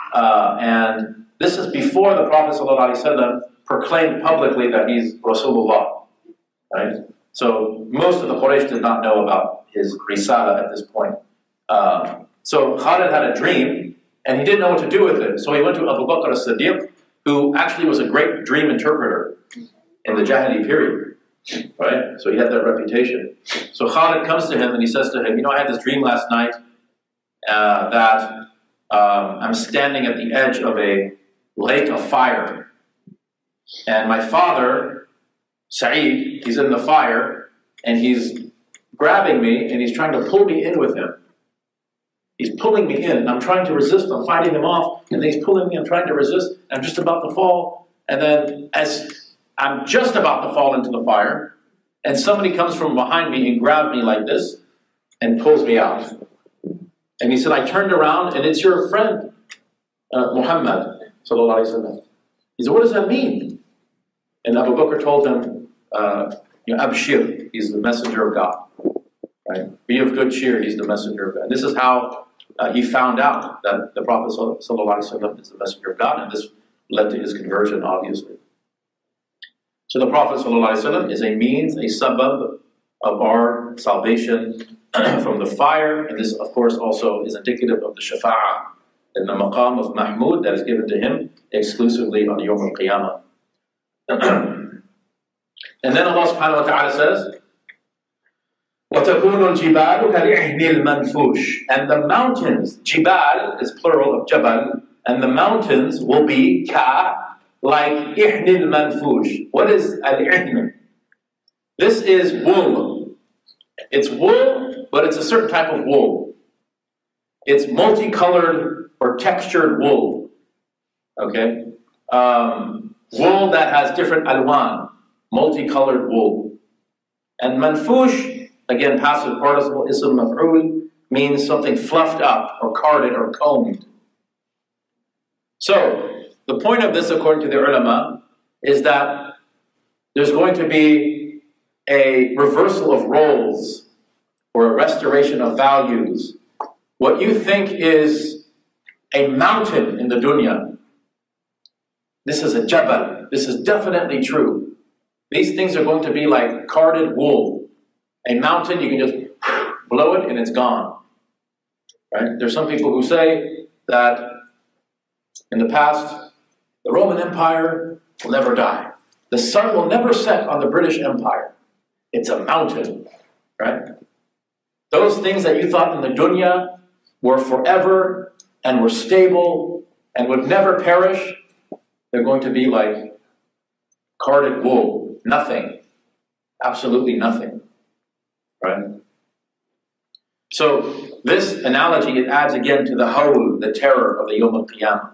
and this is before the Prophet ﷺ proclaimed publicly that he's Rasulullah. Right? So most of the Quraysh did not know about his Risala at this point. So Khalid had a dream, and he didn't know what to do with it. So he went to Abu Bakr as-Siddiq, who actually was a great dream interpreter in the Jahili period. Right? So he had that reputation. So Khalid comes to him and he says to him, I had this dream last night that I'm standing at the edge of a lake of fire. And my father, Sa'id, he's in the fire and he's grabbing me and he's trying to pull me in with him. He's pulling me in and I'm trying to resist. I'm fighting him off and then he's pulling me. I'm trying to resist. I'm just about to fall. And then as I'm just about to fall into the fire, and somebody comes from behind me and grabs me like this and pulls me out. And he said, I turned around and it's your friend, Muhammad, sallallahu alaihi wasallam. He said, what does that mean? And Abu Bakr told him, Abshir, he's the messenger of God. Right? Be of good cheer, he's the messenger of God. This is how he found out that the Prophet sallallahu alaihi wasallam is the messenger of God, and this led to his conversion, obviously. So the Prophet ﷺ is a means, a sabab of our salvation from the fire, and this of course also is indicative of the shafa'ah and the maqam of Mahmud that is given to him exclusively on Yawm al-Qiyamah. And then Allah subhanahu wa ta'ala says, وَتَكُونُ الْجِبَالُ كَالْإِحْنِ الْمَنْفُوشِ. And the mountains, jibal is plural of jabal, and the mountains will be like ihn al-manfush. What is al-ihn? This is wool. It's wool, but it's a certain type of wool. It's multicolored or textured wool. Okay? Wool that has different alwan, multicolored wool. And manfush, again, passive participle, ism maf'ul, means something fluffed up or carded or combed. So, the point of this, according to the ulama, is that there's going to be a reversal of roles or a restoration of values. What you think is a mountain in the dunya, this is a jabal. This is definitely true. These things are going to be like carded wool. A mountain, you can just blow it and it's gone. Right? There's some people who say that in the past, the Roman Empire will never die. The sun will never set on the British Empire. It's a mountain, right? Those things that you thought in the dunya were forever and were stable and would never perish, they're going to be like carded wool. Nothing. Absolutely nothing. Right? So this analogy, it adds again to the hawl, the terror of the Yawm al-Qiyamah.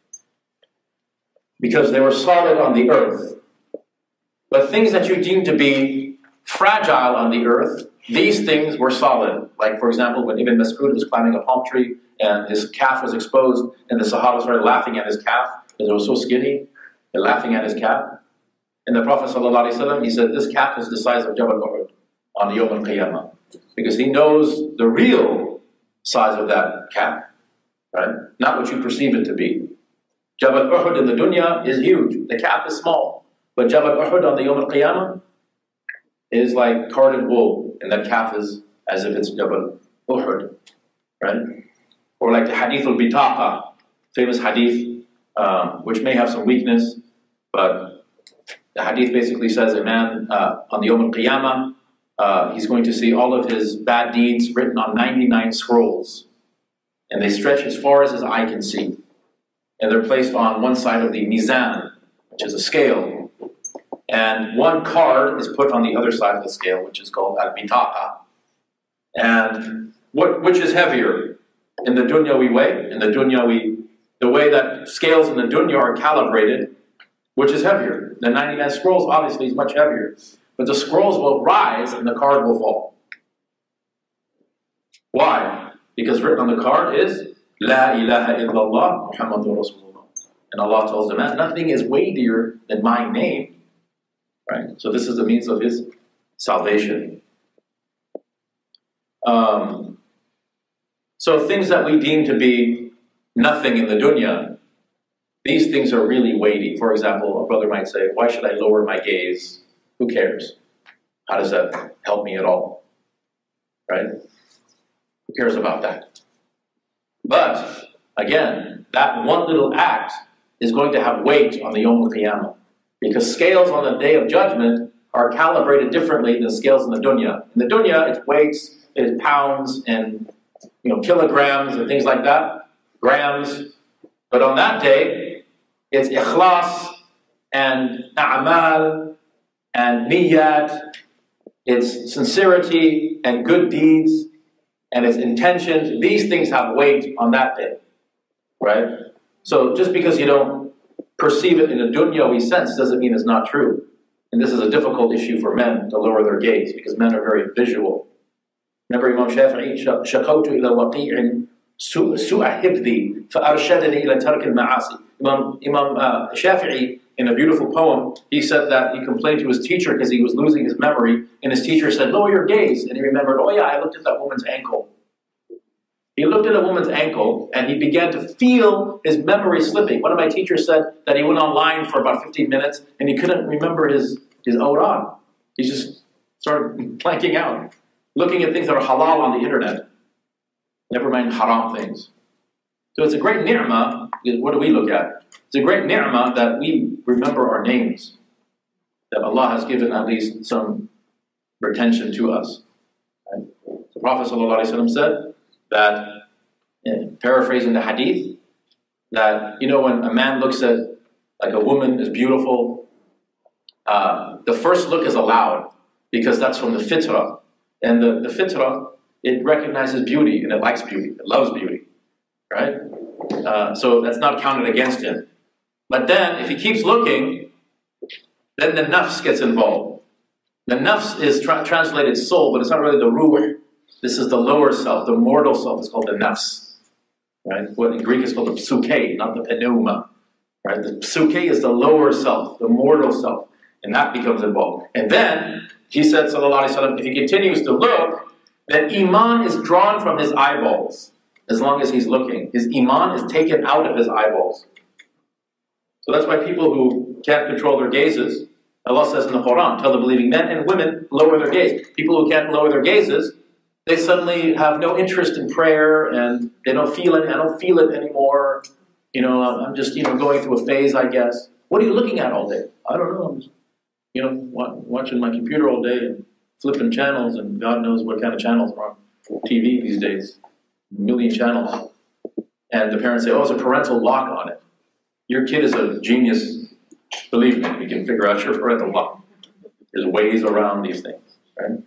Because they were solid on the earth. But things that you deem to be fragile on the earth, these things were solid. Like, for example, when Ibn Mas'ud was climbing a palm tree and his calf was exposed, and the Sahaba started laughing at his calf because it was so skinny, they're laughing at his calf. And the Prophet ﷺ, he said, this calf is the size of Jabal Uhud on the Yawm al-Qiyamah. Because he knows the real size of that calf, right? Not what you perceive it to be. Jabal Uhud in the dunya is huge. The calf is small. But Jabal Uhud on the Yawm al-Qiyamah is like carded wool, and that calf is as if it's Jabal Uhud, right? Or like the Hadith al-Bitaqa, famous hadith, which may have some weakness, but the hadith basically says a man on the Yawm al-Qiyamah, he's going to see all of his bad deeds written on 99 scrolls, and they stretch as far as his eye can see. And they're placed on one side of the mizan, which is a scale, and one card is put on the other side of the scale, which is called al-Bitaqa. And which is heavier? In the dunya we weigh, in the dunya the way that scales in the dunya are calibrated, which is heavier? The 99 scrolls obviously is much heavier. But the scrolls will rise and the card will fall. Why? Because written on the card is La ilaha illallah Muhammadur Rasulullah. And Allah tells the man, nothing is weightier than my name. Right? So this is the means of his salvation. So things that we deem to be nothing in the dunya, these things are really weighty. For example, a brother might say, why should I lower my gaze? Who cares? How does that help me at all? Right? Who cares about that? But, again, that one little act is going to have weight on the Yawm al-Qiyamah. Because scales on the Day of Judgment are calibrated differently than scales in the dunya. In the dunya, it's weights, it's pounds, and kilograms, and things like that. Grams. But on that day, it's ikhlas, and a'mal, and niyat. It's sincerity, and good deeds, and its intentions. These things have weight on that day. Right? So just because you don't perceive it in a dunyawi sense doesn't mean it's not true. And this is a difficult issue for men to lower their gaze, because men are very visual. Remember Imam Shafi'i, شَكَوْتُ إِلَى وَقِيعٍ سُوءَ حِفْظِي فَأَرْشَدَنِي إِلَى تَرْكِ الْمَعَاصِي. Imam Shafi'i, in a beautiful poem, he said that he complained to his teacher because he was losing his memory, and his teacher said, lower your gaze. And he remembered, oh yeah, I looked at that woman's ankle. He looked at a woman's ankle, and he began to feel his memory slipping. One of my teachers said that he went online for about 15 minutes, and he couldn't remember his awrad. He just started blanking out, looking at things that are halal on the internet. Never mind haram things. So it's a great ni'mah. What do we look at? It's a great ni'mah that we remember our names, that Allah has given at least some retention to us. Right? The Prophet ﷺ said that, paraphrasing the hadith, that, when a man looks at, like a woman is beautiful, the first look is allowed, because that's from the fitrah. And the fitrah, it recognizes beauty, and it likes beauty, it loves beauty, right? So that's not counted against him. But then, if he keeps looking, then the nafs gets involved. The nafs is translated soul, but it's not really the ruh. This is the lower self, the mortal self is called the nafs. Right? What in Greek is called the psuche, not the pneuma. Right? The psuche is the lower self, the mortal self, and that becomes involved. And then, he said, sallallahu alaihi wasallam, if he continues to look, then iman is drawn from his eyeballs. As long as he's looking, his iman is taken out of his eyeballs. So that's why people who can't control their gazes, Allah says in the Quran, tell the believing men and women, lower their gaze. People who can't lower their gazes, they suddenly have no interest in prayer, and they don't feel it. I don't feel it anymore. I'm just going through a phase, I guess. What are you looking at all day? I don't know. I'm just watching my computer all day and flipping channels, and God knows what kind of channels are on TV these days. A million channels. And the parents say, oh, there's a parental lock on it. Your kid is a genius. Believe me, we can figure out your parental lock. There's ways around these things, right?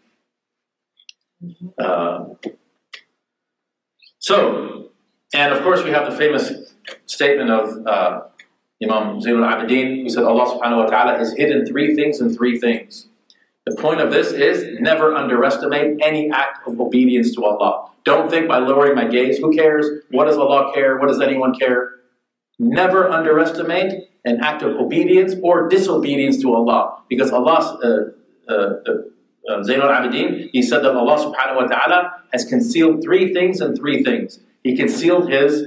And of course we have the famous statement of Imam Zayn al-Abidin, who said Allah subhanahu wa ta'ala has hidden three things in three things. The point of this is never underestimate any act of obedience to Allah. Don't think by lowering my gaze, who cares? What does Allah care? What does anyone care? Never underestimate an act of obedience or disobedience to Allah. Because Allah, Zayn al-Abidin, he said that Allah subhanahu wa ta'ala has concealed three things and three things. He concealed his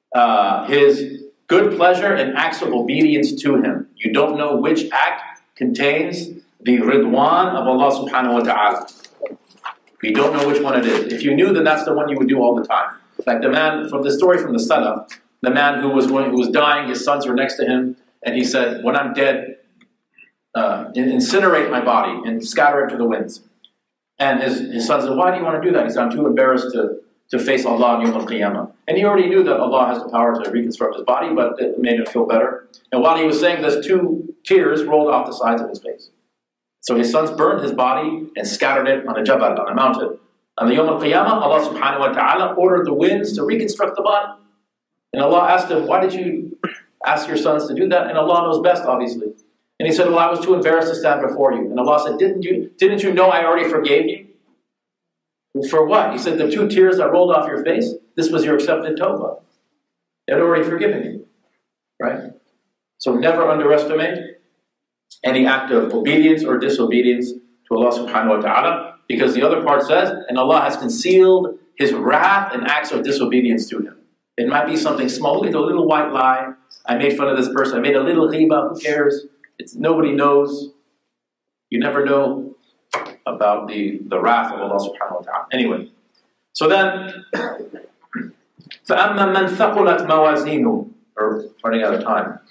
good pleasure and acts of obedience to him. You don't know which act contains the ridwan of Allah subhanahu wa ta'ala. You don't know which one it is. If you knew, then that's the one you would do all the time. Like the man, from the story from the Salaf, the man who was dying, his sons were next to him, and he said, when I'm dead, incinerate my body and scatter it to the winds. And his son said, why do you want to do that? He said, I'm too embarrassed to face Allah on Yawm al-Qiyamah. And he already knew that Allah has the power to reconstruct his body, but it made him feel better. And while he was saying this, 2 tears rolled off the sides of his face. So his sons burned his body and scattered it on a jabal, on a mountain. On the Yawm al-Qiyamah, Allah subhanahu wa ta'ala ordered the winds to reconstruct the body. And Allah asked him, why did you ask your sons to do that? And Allah knows best, obviously. And he said, well, I was too embarrassed to stand before you. And Allah said, didn't you know I already forgave you? For what? He said, the 2 tears that rolled off your face, this was your accepted tawbah. They had already forgiven you. Right? So never underestimate any act of obedience or disobedience to Allah subhanahu wa ta'ala, because the other part says, and Allah has concealed his wrath and acts of disobedience to him. It might be something small, a little white lie. I made fun of this person. I made a little ghibah. Who cares? Nobody knows. You never know about the wrath of Allah subhanahu wa ta'ala. Anyway, so then, فَأَمَّا مَنْ ثَقُلَتْ مَوَازِينُ. We're running out of time.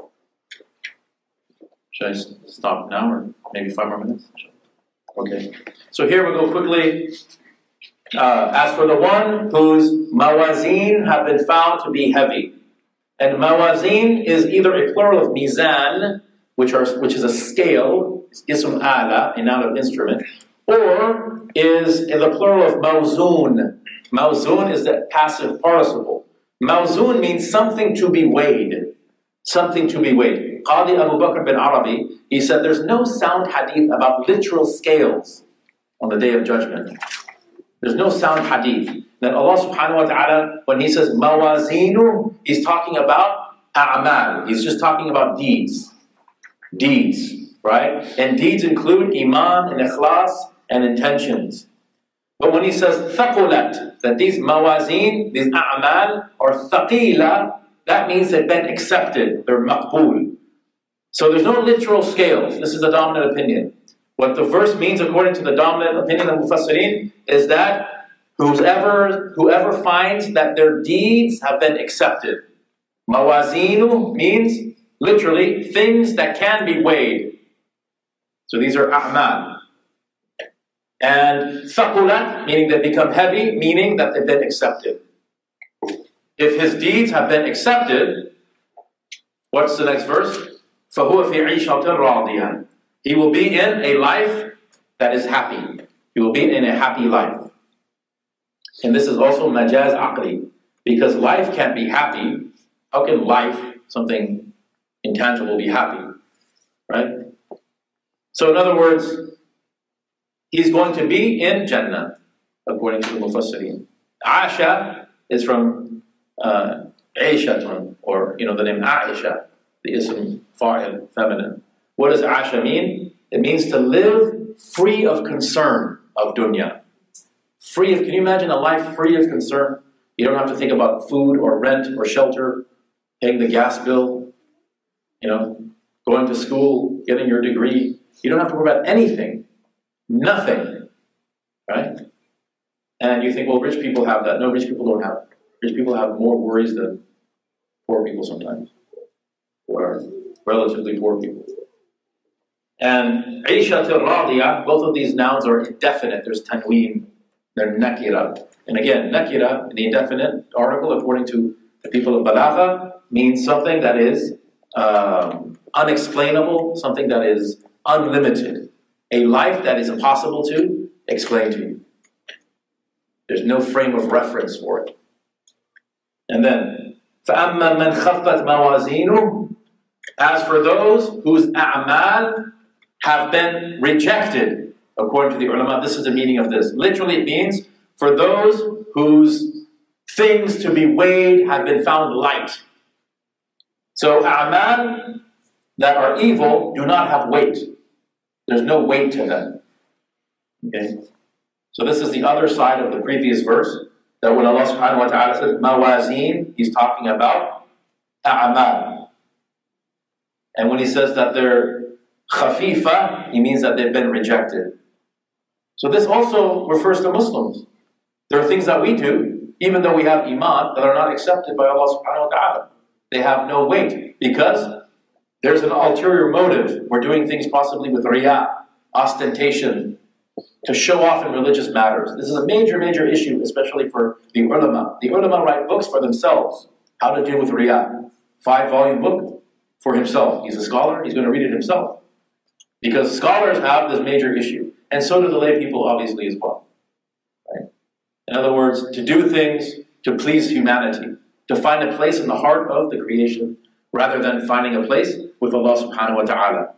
Should I stop now or maybe 5 more minutes? Okay. So here we go quickly. As for the one whose mawazin have been found to be heavy. And mawazin is either a plural of mizan, which is a scale, ism ala, a noun of instrument, or is in the plural of mawzun. Mawzun is the passive participle. Mawzun means something to be weighed. Something to be weighed. Qadi Abu Bakr bin Arabi, he said there's no sound hadith about literal scales on the Day of Judgment. There's no sound hadith. That Allah subhanahu wa ta'ala, when he says mawazinu, he's talking about a'mal. He's just talking about deeds. Deeds, right? And deeds include iman and ikhlas and intentions. But when he says thaqulat, that these mawazin, these a'mal, are thaqila, that means they've been accepted. They're maqbool. So there's no literal scales. This is the dominant opinion. What the verse means, according to the dominant opinion of Mufassirin, is that whoever finds that their deeds have been accepted. Mawazinu means literally things that can be weighed. So these are a'mal. And thaqulat, meaning they become heavy, meaning that they've been accepted. If his deeds have been accepted, what's the next verse? فَهُوَ فِي عِيشَةٍ رَاضِيَةٍ. He will be in a life that is happy. He will be in a happy life. And this is also majaz aqli. Because life can't be happy. How can life, something intangible, be happy? Right? So in other words, he's going to be in Jannah, according to the Mufassirin. Asha is from Aishatun, or the name Aisha, the ism fa'il, feminine. What does Asha mean? It means to live free of concern of dunya. Can you imagine a life free of concern? You don't have to think about food or rent or shelter, paying the gas bill, going to school, getting your degree. You don't have to worry about anything. Nothing. Right? And you think, well, rich people have that. No, rich people don't have it. Rich people have more worries than poor people sometimes, or relatively poor people. And Aishatul Radiyah, both of these nouns are indefinite. There's tanween, they're nakira. And again, nakira, the indefinite article, according to the people of Balagha, means something that is unexplainable, something that is unlimited. A life that is impossible to explain to you. There's no frame of reference for it. And then, فَأَمَّا مَنْ خَفَّتْ مَوَازِينُهُ. As for those whose a'mal have been rejected, according to the ulama, this is the meaning of this. Literally it means, for those whose things to be weighed have been found light. So a'mal that are evil do not have weight. There's no weight to them. Okay? So this is the other side of the previous verse, that when Allah subhanahu wa ta'ala says mawazin, He's talking about a'mal. And when He says that they're khafifa, He means that they've been rejected. So this also refers to Muslims. There are things that we do, even though we have iman, that are not accepted by Allah subhanahu wa ta'ala. They have no weight, because there's an ulterior motive. We're doing things possibly with riyah, ostentation, to show off in religious matters. This is a major, major issue, especially for the ulama. The ulama write books for themselves, how to deal with riyah. 5-volume book for himself. He's a scholar, he's going to read it himself. Because scholars have this major issue, and so do the lay people obviously as well. Right? In other words, to do things to please humanity, to find a place in the heart of the creation, rather than finding a place with Allah subhanahu wa ta'ala.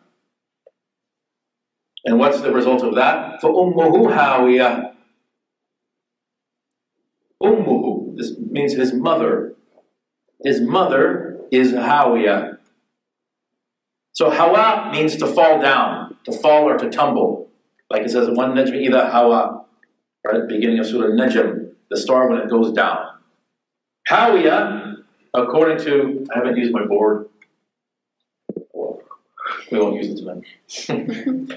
And what's the result of that? فَأُمُّهُ هَاوِيَةٌ. Ummuhu, this means his mother. His mother is Hawiyah. So hawa means to fall down, to fall or to tumble. Like it says, one najm idha hawa, right? Beginning of Surah Najm, the star when it goes down. Hawiyah, according to, I haven't used my board. We won't use it tonight.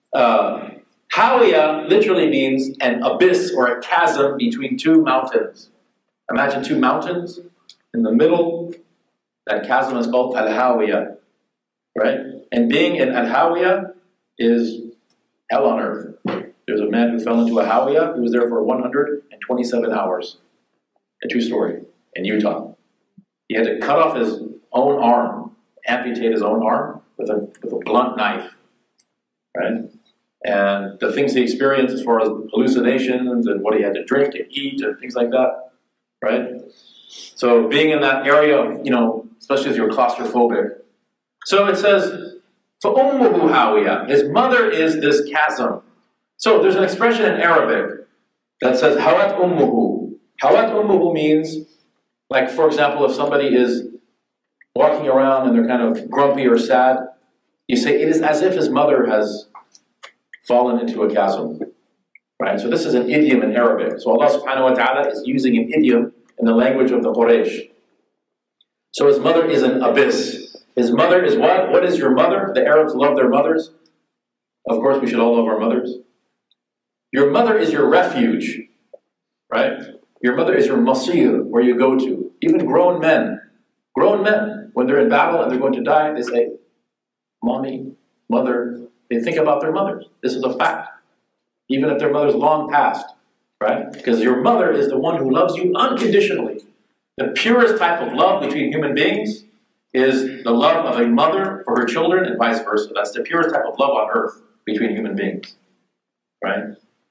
Hawiyah literally means an abyss or a chasm between two mountains. Imagine two mountains in the middle. That chasm is called Al-Hawiyah, right? And being in Al-Hawiyah is hell on earth. There's a man who fell into a Hawiyah. He was there for 127 hours. A true story in Utah. He had to cut off his own arm, amputate his own arm with a blunt knife, right? And the things he experienced as far as hallucinations and what he had to drink and eat and things like that, right? So being in that area of, especially if you're claustrophobic. So it says, فَأُمُّهُ هَاوِيَةٌ. His mother is this chasm. So there's an expression in Arabic that says, هَوَتْ أُمُّهُ. هَوَتْ أُمُّهُ means, like for example, if somebody is walking around and they're kind of grumpy or sad, you say, it is as if his mother has fallen into a chasm, right? So this is an idiom in Arabic. So Allah subhanahu wa ta'ala is using an idiom in the language of the Quraysh. So his mother is an abyss. His mother is what? What is your mother? The Arabs love their mothers. Of course, we should all love our mothers. Your mother is your refuge, right? Your mother is your masir, where you go to. Even grown men, when they're in battle and they're going to die, they say, mommy, mother. They think about their mothers. This is a fact. Even if their mother's long passed, right? Because your mother is the one who loves you unconditionally. The purest type of love between human beings is the love of a mother for her children and vice versa. That's the purest type of love on earth between human beings, right?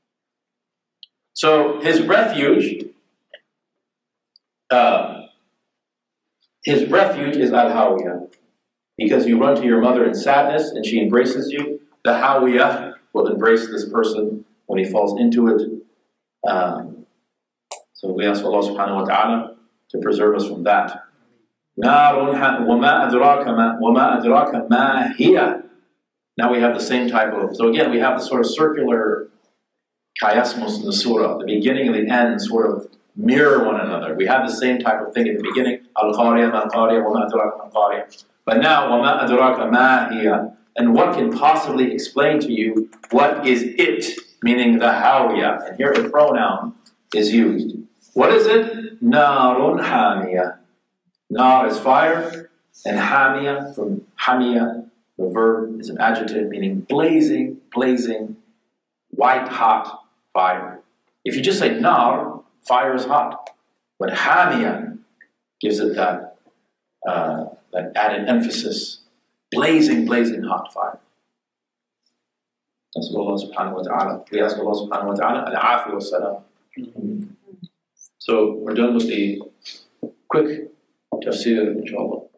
So his refuge is Al-Hawiyah. Because you run to your mother in sadness and she embraces you, the Hawiyah will embrace this person when he falls into it. So we ask Allah subhanahu wa ta'ala to preserve us from that. وَمَا أَدْرَاكَ مَا هِيَ. Now we have the same type of, so again we have the sort of circular chiasmus in the surah. The beginning and the end sort of mirror one another. We have the same type of thing at the beginning. Al-Qariya, Mal-Qariya, وَمَا أَدْرَاكَ Mal-Qariya. But now, وَمَا أَدْرَاكَ مَا هِيَ. And what can possibly explain to you what is it, meaning the Hawiyah. And here a pronoun is used. What is it? نَارٌ حَامِيَةٌ. Nar is fire, and Hamiyah, from Hamiyah, the verb is an adjective meaning blazing, white hot fire. If you just say nar, fire is hot. But Hamiyah gives it that added emphasis. Blazing hot fire. That's Allah subhanahu wa ta'ala. We ask Allah subhanahu wa ta'ala al-afi wa salam. So we're done with the quick tafsir, inshallah.